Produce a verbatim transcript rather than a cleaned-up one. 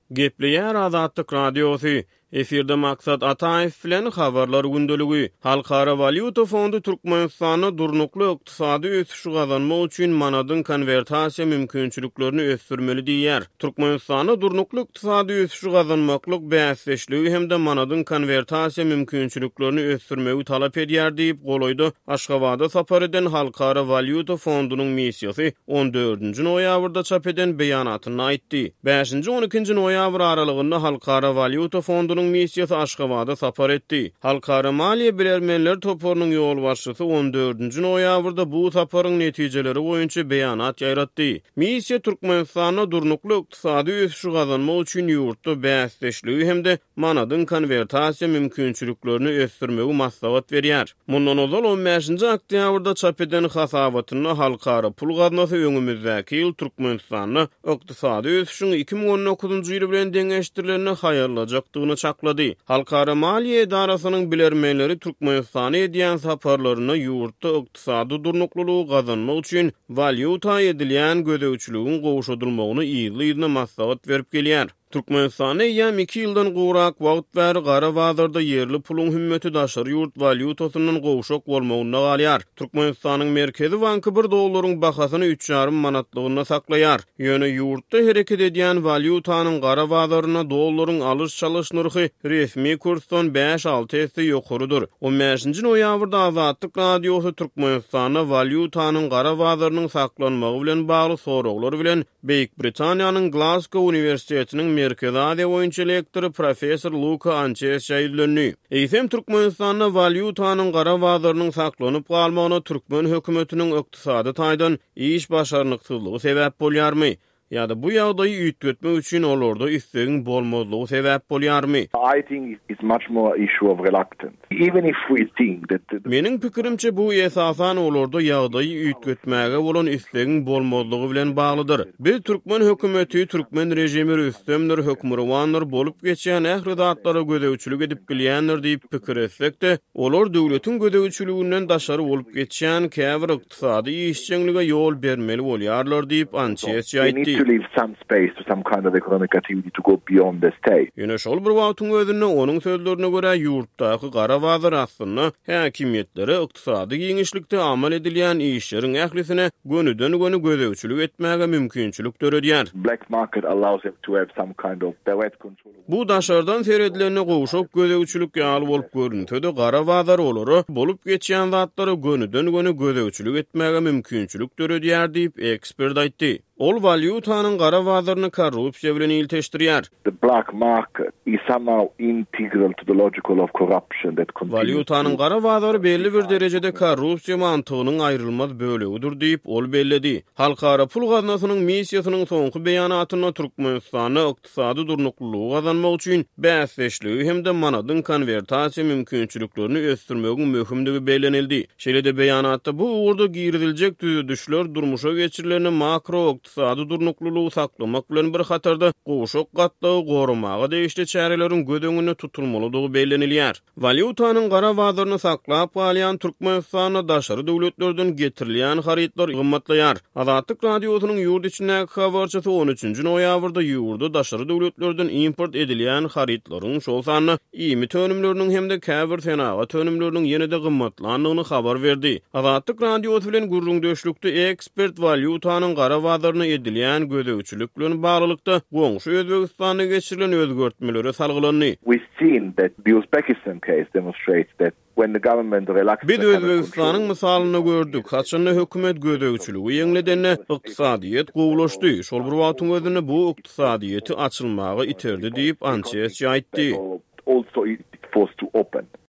Gepleýär Azatlyk Radiosu. Efirde maksat Ataýew bilen habarlar gündöligi. Halkara Valyuta Fondu Türkmenistany durnukly ykdysady ösüşi gazanmak üçin manadyn konvertasiýa mümkinçiliklerini ösdürmeli diýär. Türkmenistany durnukly ykdysady ösüşi gazanmaklyk bäsleşligi hemde manadyn konvertasiýa mümkinçiliklerini ösdürmegi talap edýär diýip goloýdy Aşgabatda sapar eden Halkara Valyuta Fondunyň missiýasy on dördünji noýabrda çap eden beýanatyny aýtdy. beşinji on ikinji noýabr aralygynda Halkara Valyuta Fondu missiýasy Aşgabatda sapar etdi. Halkara Maliýe Bilermenler toporunyň ýol başçysy on dördünji noýabrda bu saparyň netijeleri boýunça beýanat ýaratdy. Missiýa Türkmenistana durnukly ykdysady ösüşi gazanmak üçin ýurtda bäsleşligi hemde manadyn konvertasiýa mümkinçiliklerini ösdürmegi maslahat berýär. Mundan ozal on beşinji oktýabrda çap eden hasabatyny halkara pul gaznasy öňümüzdäki ýyl Türkmenistanyň ykdysady ösüşiň iki ming on dokuzunji ýyl bilen deňeşdirilenini haýarlajakdygyny çaklady. Halkara Maliýe Edarasynyň bilermenleri Türkmenistana edýän saparlaryna ýurtda ykdysady durnuklylygy gazanmak üçin valyuta edilýän gödäwçiligiň gowuşdurulmagyny ýyly-ýyly maslahat berip gelýär. Türkmenistana ýam iki ýyldan gowrak wagt bäri gara bazarda yerli pulun hümmeti daşary ýurt valyutasynyň gowuşak bolmagyna galýar. Türkmenistanyň merkezi banky bir dollaryň bahasyny üç ýarym manatlygyna saklaýar. Ýöne ýurtda hereket edýän valyutanyň gara bazaryna dollaryň alyş-çalyş nurky resmi kursdan beş alty esse ýokarydyr. on beşinji noýabrda Azatlyk Radiosu Türkmenistana valyutanyň gara bazarynyň saklanmagy bilen bagly soraglar bilen Beýik Britaniýanyň Glasgow Uniwersitetiniň Merkezi Aziýa boýunça lektory professor Luka Anches ýaýlandy. Eýsem Türkmenistanyň valyutanyň gara bazarynyň saklanyp galmagyna Türkmen hökümetiniň ykdysady taýdan iş başarnyksyzlygy sebäp bolýarmy? Ya da bu ýagdaýy üýtgetmek üçin olarda istegin bolmazlygy sebäp bolýarmy? I think it's much more issue of reluctance. Even if we think that the... Meniň pikirimçe bu esasan olarda ýagdaýy üýtgetmäge bolan istegin bolmazlygy bilen baglydyr. Biz Türkmen hökümeti, Türkmen rejimi üstemler hökmürwanlar bolup geçýän ähli zatlara gödäwçilik edip bilýänler diýip pikir etsek de, olar döwletiň gödäwçiliginden daşary bolup geçýän käbir ykdysady işçiňlige ýol bermeli bolýarlar diýip Anches ýaýtdy. to leave some space to some kind of economic activity to go beyond the state. Ýöne şol bir wagtyň özünde onuň sözlerine göre ýurtdaky gara bazar aslynda häkimetlere ykdysady giňişlikde amal edilýän işleriň ählisine gönüden göni gödäwçilik etmäge mümkinçilik töredýär. Black market allows them to have some kind of direct control. Bu daşardan seredilenine gowuşak gödäwçilik ýaly bolup görünýärdi. Gara bazar olary bolup geçýän zatlary gönüden göni gödäwçilik etmäge mümkinçilik töredýär diýip ekspert aýtdy. Ol valyutanyň gara bazaryny korrupsiýa bilen ilteşdirýär. The black market is somehow integral to the logical of corruption that continues. Valyutanyň gara bazary belli bir derejede korrupsiýa mantygynyň aýrylmaz bölegidir diýip ol belledi. Halkara pul gaznasynyň missiýasynyň soňky beýanatyna Türkmenistana ykdysady durnuklylygy gazanmak üçin bäsleşligi hemde manadyn konvertasiýa mümkinçiliklerini ösdürmegiň möhümligi bellenildi. Şeýle-de beýanatda bu uğurda giýriljek düýdüşler durmuşa geçirilen makro ykdysady durnuklylygy saklamak bilen bir hatarda gowuşak gatlygy gorumaga deýişli çäreleriň gödeňine tutulmalydygy bellenilýär. Valyutanyň gara bazaryny saklap galýan Türkmenistana daşary döwletlerden getirilýän haritlar gymmatlaýar. Azatlyk Radiosynyň ýurt içindäki habarçysy on üçünji noýabrda ýurtda daşary döwletlerden import edilýän haritlaryň şol sanyny ýymy tönümleriniň hemde käbir senaga tönümleriniň ýene-de gymmatlandygyny habar berdi. Azatlyk Radiosy bilen gurrundaşlykda ekspert valyutanyň gara bazaryna edilýän gödäwçilik bilen baglykda goňşy Özbegistanda geçirilen özgörtmeleri salgylandy. We've seen that the Uzbekistan case demonstrates that when the government relaxes... Biz Özbegistanyň misalyny gördük. Haçanda hökümet gödäwçiligi ýeňledenne ykdysadyýet gowulaşdy. Şol bir wagtyň özünde bu ykdysadyýeti açylmagy iterdi diýip Anches aýtdy. Also it forced to open.